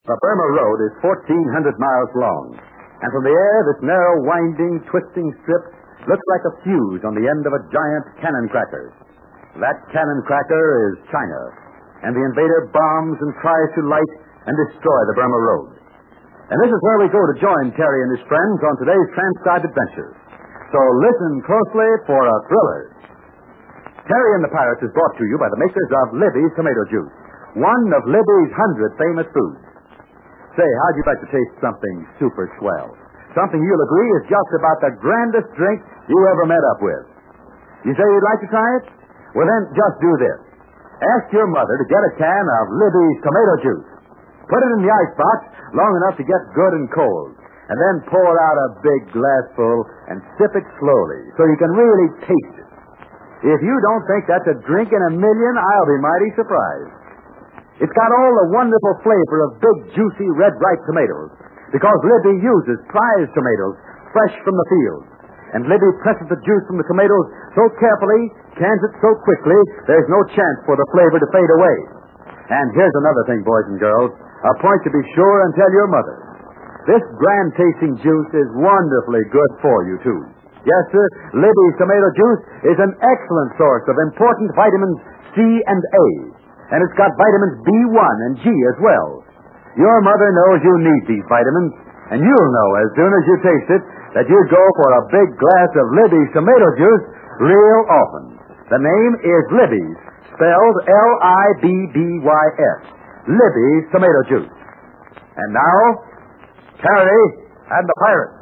The Burma Road is 1,400 miles long, and from the air, this narrow, winding, twisting strip looks like a fuse on the end of a giant cannon cracker. That cannon cracker is China, and the invader bombs and tries to light and destroy the Burma Road. And this is where we go to join Terry and his friends on today's Transcribed Adventure. So listen closely for a thriller. Terry and the Pirates is brought to you by the makers of Libby's Tomato Juice, one of Libby's 100 famous foods. Say, how'd you like to taste something super swell? Something you'll agree is just about the grandest drink you ever met up with. You say you'd like to try it? Well, then just do this. Ask your mother to get a can of Libby's Tomato Juice. Put it in the icebox long enough to get good and cold. And then pour out a big glassful and sip it slowly so you can really taste it. If you don't think that's a drink in a million, I'll be mighty surprised. It's got all the wonderful flavor of big, juicy, red, ripe tomatoes because Libby uses prize tomatoes fresh from the field. And Libby presses the juice from the tomatoes so carefully, cans it so quickly, there's no chance for the flavor to fade away. And here's another thing, boys and girls, a point to be sure and tell your mother. This grand-tasting juice is wonderfully good for you, too. Yes, sir, Libby's Tomato Juice is an excellent source of important vitamins C and A. And it's got vitamins B1 and G as well. Your mother knows you need these vitamins, and you'll know as soon as you taste it that you go for a big glass of Libby's Tomato Juice real often. The name is Libby's, spelled L-I-B-B-Y-S. Libby's Tomato Juice. And now, Terry and the Pirates.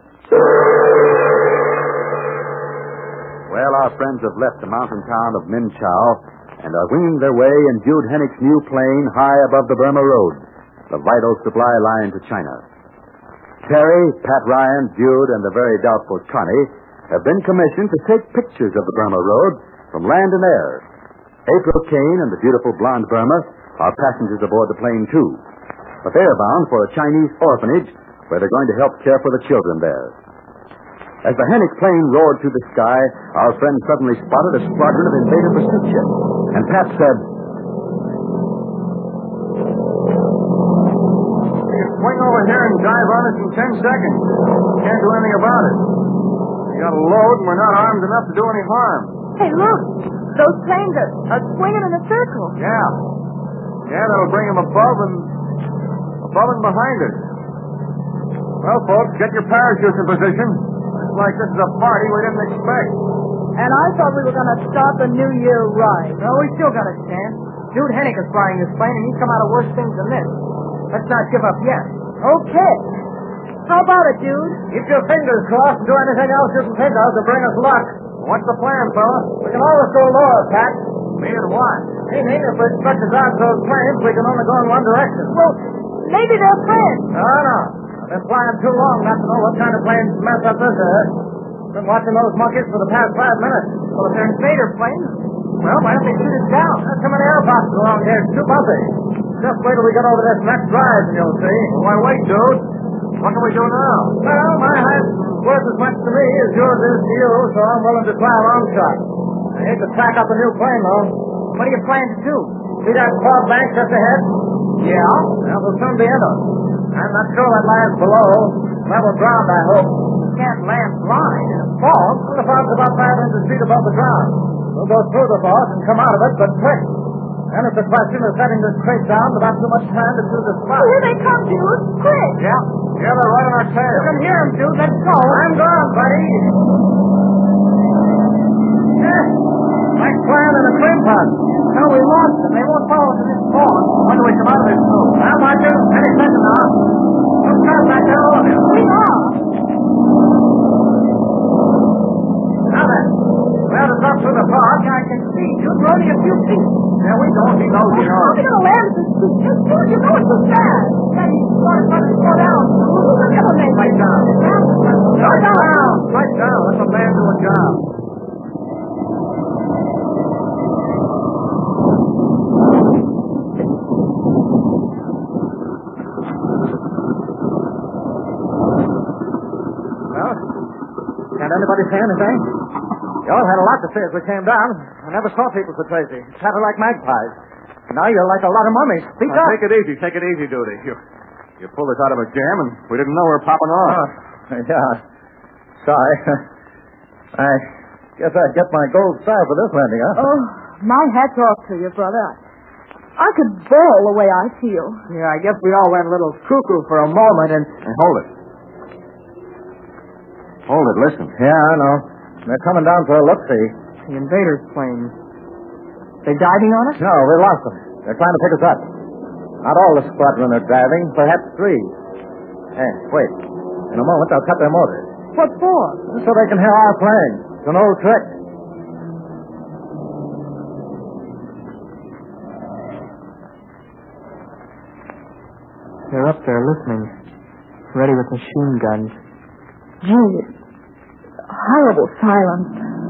Well, our friends have left the mountain town of Minchow and are winging their way in Jude Hennick's new plane high above the Burma Road, the vital supply line to China. Terry, Pat Ryan, Jude, and the very doubtful Connie have been commissioned to take pictures of the Burma Road from land and air. April Kane and the beautiful blonde Burma are passengers aboard the plane, too. But they are bound for a Chinese orphanage where they're going to help care for the children there. As the Hennick plane roared through the sky, our friend suddenly spotted a squadron of invader pursuit ships. And Pat said, "You can swing over here and dive on us in 10 seconds. Can't do anything about it. We got a load and we're not armed enough to do any harm." Hey, look. Those planes are swinging in a circle. Yeah. Yeah, that'll bring them above and behind us. Well, folks, get your parachutes in position. Looks like this is a party we didn't expect. And I thought we were going to start the New Year right. No, we still got a chance. Jude Hennick is flying this plane, and he's come out of worse things than this. Let's not give up yet. Okay. How about it, Jude? Keep your fingers crossed and do anything else you can think of to bring us luck. What's the plan, fella? We can always go lower, Pat. Meaning what? Meaning if it stretches out those planes, we can only go in one direction. Well, maybe they're friends. No. I've been flying too long not to know what kind of planes mess up this earth. Been watching those monkeys for the past 5 minutes. Well, if they're invader planes, well, why don't they shoot us down? There's too many airboxes around here. It's too bumpy. Just wait till we get over this next drive and you'll see. Well, why wait, dude? What can we do now? Well, my height's worth as much to me as yours is to you, so I'm willing to try a long shot. I hate to track up a new plane, though. what are you planning to do? See that fog bank just ahead? Yeah? Well, we'll soon be in it. I'm not sure what lies below. Level ground, I hope. You can't land blind in a fog. Well, the fog's about 500 feet above the ground. We'll go through the fog and come out of it, but quick. Then it's a question of setting this crate down without too much time to choose a spot. Oh, here they come, Jude. Quick. Yeah, they're right on our tail. You can hear them, Jude. Let's go. I'm gone, buddy. Like flying in a cream pot. No, we lost them. They won't follow us in this fog. When do we come out of this too? I'll watch you. Any second now. Don't start back there all of you. We are. Now then. Well, to drop through the fog, I can see. Jude, we're only a few feet. Yeah, we don't. He knows we How know. are we going to land this suit? Just Jude, you know it's so fast. Daddy, you want to slow down. Who's the other name? Right down. Right down. Right down. Let the man do a job. Can't anybody say anything? Y'all had a lot to say as we came down. I never saw people so crazy. Chattered like magpies. Now you're like a lot of mummies. Speak up. Take it easy, Duty. You pulled us out of a jam, and we didn't know we were popping off. Yeah. Sorry. I guess I'd get my gold star for this landing, huh? Oh, my hat's off to you, brother. I could bawl the way I feel. Yeah, I guess we all went a little cuckoo for a moment and... Hey, hold it. Hold it, listen. Yeah, I know. They're coming down for a look-see. The invaders' planes. They diving on us? No, we lost them. They're trying to pick us up. Not all the squadron are diving, perhaps 3. Hey, wait. In a moment, they'll cut their motors. What for? So they can hear our plane. It's an old trick. They're up there listening. Ready with machine guns. Gee, horrible silence.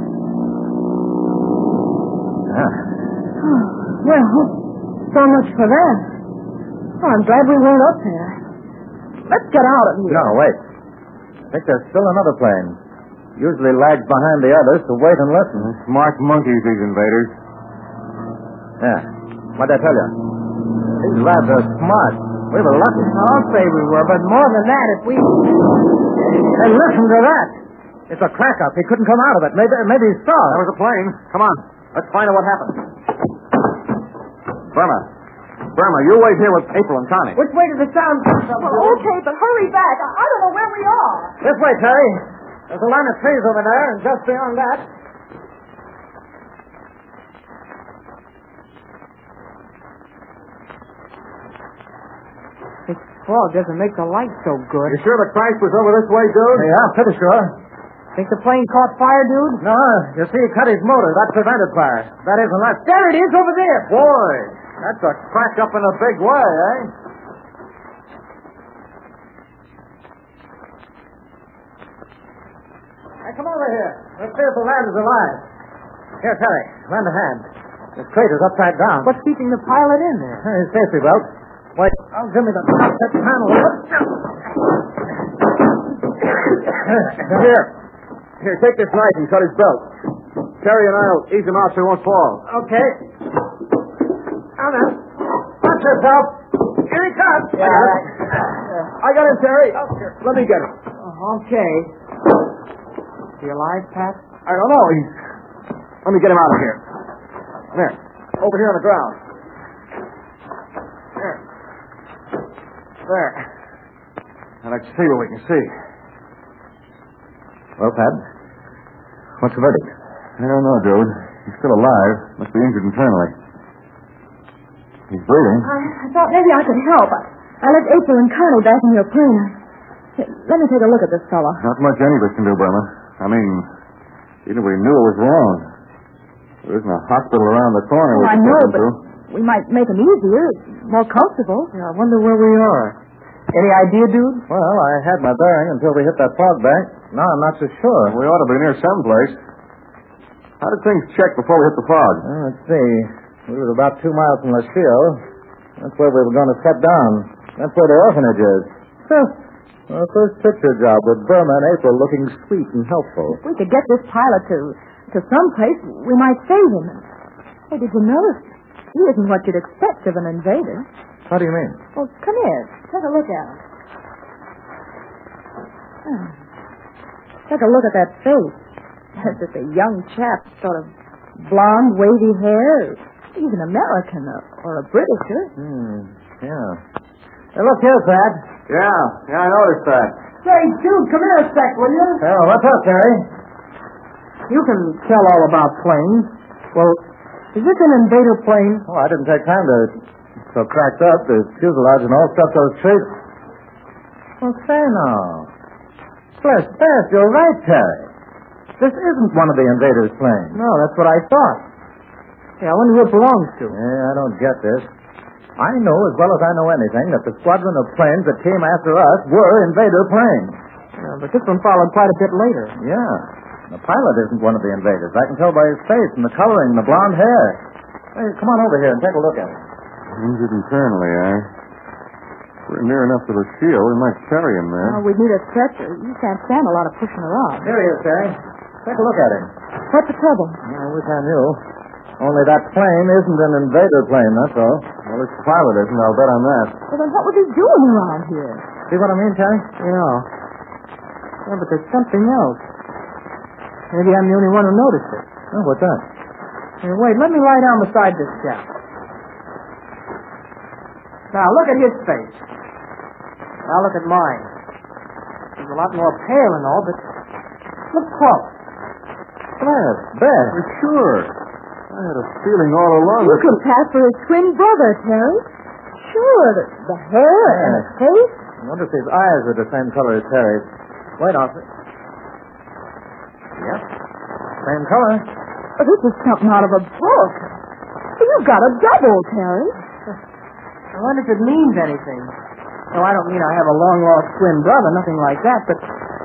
Yeah. Oh, well, so much for that. Oh, I'm glad we weren't up there. Let's get out of here. No, wait. I think there's still another plane. Usually lags behind the others to wait and listen. Smart monkeys, these invaders. Yeah. What'd I tell you? These lads are smart. We were lucky. I'll say we were, but more than that, if we... Hey, listen to that. It's a crack-up. He couldn't come out of it. Maybe he saw That it. was a plane. Come on. Let's find out what happened. Burma, you wait here with April and Connie. Which way did the sound come from? Well, okay, but hurry back. I don't know where we are. This way, Terry. There's a line of trees over there, and just beyond that... This fog doesn't make the light so good. You sure the crash was over this way, dude? Yeah, pretty sure. Think the plane caught fire, dude? No, you see, he cut his motor. That prevented fire. That is, unless... There it is over there. Boy, that's a crack up in a big way, eh? Hey, come over here. Let's see if the lad is alive. Here, Terry, lend a hand. This crate is upside down. What's keeping the pilot in there? His safety belt. Wait, I'll give me the cockpit panel. Here, take this knife and cut his belt. Terry and I'll ease him out so he won't fall. Okay. Now then, watch yourself. Here he comes. I got him, Terry. Let me get him. Okay. Is he alive, Pat? I don't know. Let me get him out of here. There. Over here on the ground. There. Now let's see what we can see. Well, Pat, what's the verdict? I don't know, dude. He's still alive. Must be injured internally. He's breathing. I thought maybe I could help. I left April and Connie back in your plane. Here, let me take a look at this fella. Not much any of us can do, Burma. I mean, even if we knew it was wrong. There isn't a hospital around the corner. Oh, we I could know, take him but to. we might make him easier, more comfortable. Yeah, I wonder where we are. Any idea, dude? Well, I had my bearing until we hit that fog bank. Now I'm not so sure. We ought to be near someplace. How did things check before we hit the fog? Well, let's see. We were about 2 miles from Lachio. That's where we were going to set down. That's where the orphanage is. Well, first picture job with Burma and April looking sweet and helpful. If we could get this pilot to some place, we might save him. Hey, did you notice? He isn't what you'd expect of an invader. How do you mean? Well, come here. Take a look at him. Oh. Take a look at that face. That's just a young chap, sort of blonde, wavy hair. He's an American or a Britisher. Yeah. Hey, look here, Pat. Yeah, I noticed that. Say, dude, come here a sec, will you? Oh, what's up, Terry? You can tell all about planes. Well, is this an invader plane? Oh, I didn't take time to... So cracked up, the fuselage and all stuff those trees. Well, say no. Bless, you're right, Terry. This isn't one of the invaders' planes. No, that's what I thought. Yeah, I wonder who it belongs to. Yeah, I don't get this. I know as well as I know anything that the squadron of planes that came after us were invader planes. Yeah, but this one followed quite a bit later. Yeah. The pilot isn't one of the invaders. I can tell by his face and the coloring and the blonde hair. Hey, come on over here and take a look at it. Injured internally, eh? We're near enough to the shield. We might carry him there. We'd need a stretcher. You can't stand a lot of pushing around. Here he is, Terry. Take a look at him. What's the trouble? I wish I knew. Only that plane isn't an invader plane, that's all. Well, its pilot isn't. I'll bet on that. Well, then what was he doing around here? See what I mean, Terry? Yeah. Yeah, but there's something else. Maybe I'm the only one who noticed it. Oh, what's that? Hey, wait, let me lie down beside this chap. Now, look at his face. Now, look at mine. He's a lot more pale and all, but look close. Flash, Beth. Sure. I had a feeling all along You could pass for his twin brother, Terry. Sure, the hair and his face. I wonder if his eyes are the same color as Terry's. Wait, Arthur. Yep. Same color. Oh, this is something out of a book. You've got a double, Terry. I wonder if it means anything. No, I don't mean I have a long-lost twin brother, nothing like that, but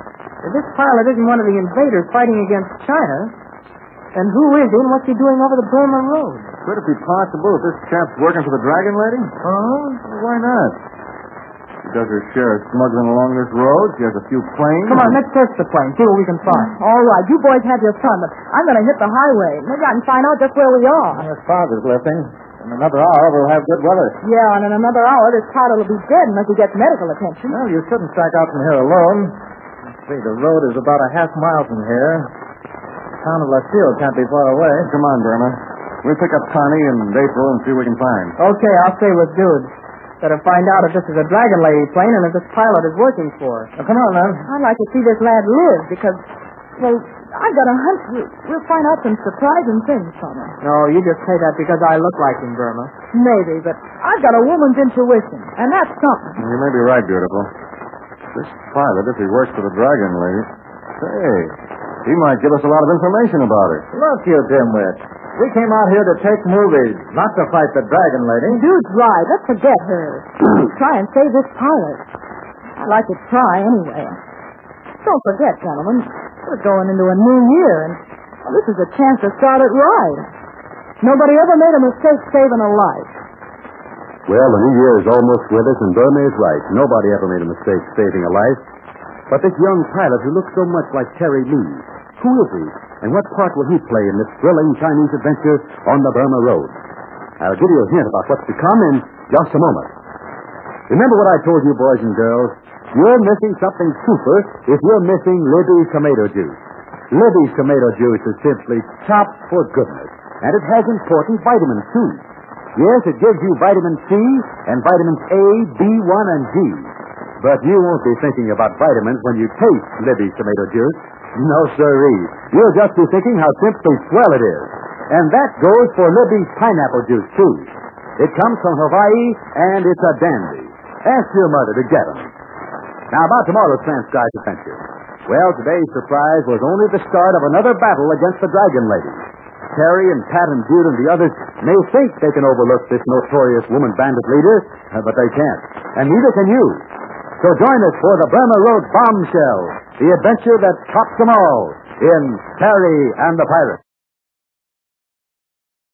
if this pilot isn't one of the invaders fighting against China, then who is he and what's he doing over the Burma Road? Could it be possible that this chap's working for the Dragon Lady? Oh? Why not? She does her share of smuggling along this road. She has a few planes. Come on, let's search the plane, see what we can find. All right, you boys have your fun, but I'm going to hit the highway. Maybe I can find out just where we are. This fog is lifting. In another hour, we'll have good weather. Yeah, and in another hour, this pilot will be dead unless he gets medical attention. Well, you shouldn't strike out from here alone. Let's see, the road is about a half mile from here. The town of La Sille can't be far away. Come on, Burma. We'll pick up Connie and April and see what we can find. Okay, I'll stay with Dude. Better find out if this is a Dragon Lady plane and if this pilot is working for her. Now, come on, then. I'd like to see this lad live because, well, I've got a hunch we'll find out some surprising things from him. No, you just say that because I look like him, Burma. Maybe, but I've got a woman's intuition, and that's something. You may be right, beautiful. This pilot, if he works for the Dragon Lady, say, he might give us a lot of information about her. Look, you dimwit. We came out here to take movies, not to fight the Dragon Lady. Dude's right. Let's forget her. Try and save this pilot. I'd like to try anyway. Don't forget, gentlemen, we're going into a new year, and well, this is a chance to start it right. Nobody ever made a mistake saving a life. Well, the new year is almost with us, and Burma is right. Nobody ever made a mistake saving a life. But this young pilot who looks so much like Terry Lee, who is he, and what part will he play in this thrilling Chinese adventure on the Burma Road? I'll give you a hint about what's to come in just a moment. Remember what I told you, boys and girls? You're missing something super if you're missing Libby's tomato juice. Libby's tomato juice is simply chopped for goodness, and it has important vitamins, too. Yes, it gives you vitamin C and vitamins A, B1, and G. But you won't be thinking about vitamins when you taste Libby's tomato juice. No, sirree. You'll just be thinking how simply swell it is. And that goes for Libby's pineapple juice, too. It comes from Hawaii, and it's a dandy. Ask your mother to get them. Now, about tomorrow's transcribed adventure. Well, today's surprise was only the start of another battle against the Dragon Lady. Terry and Pat and Jude and the others may think they can overlook this notorious woman bandit leader, but they can't. And neither can you. So join us for the Burma Road Bombshell, the adventure that tops them all in Terry and the Pirate.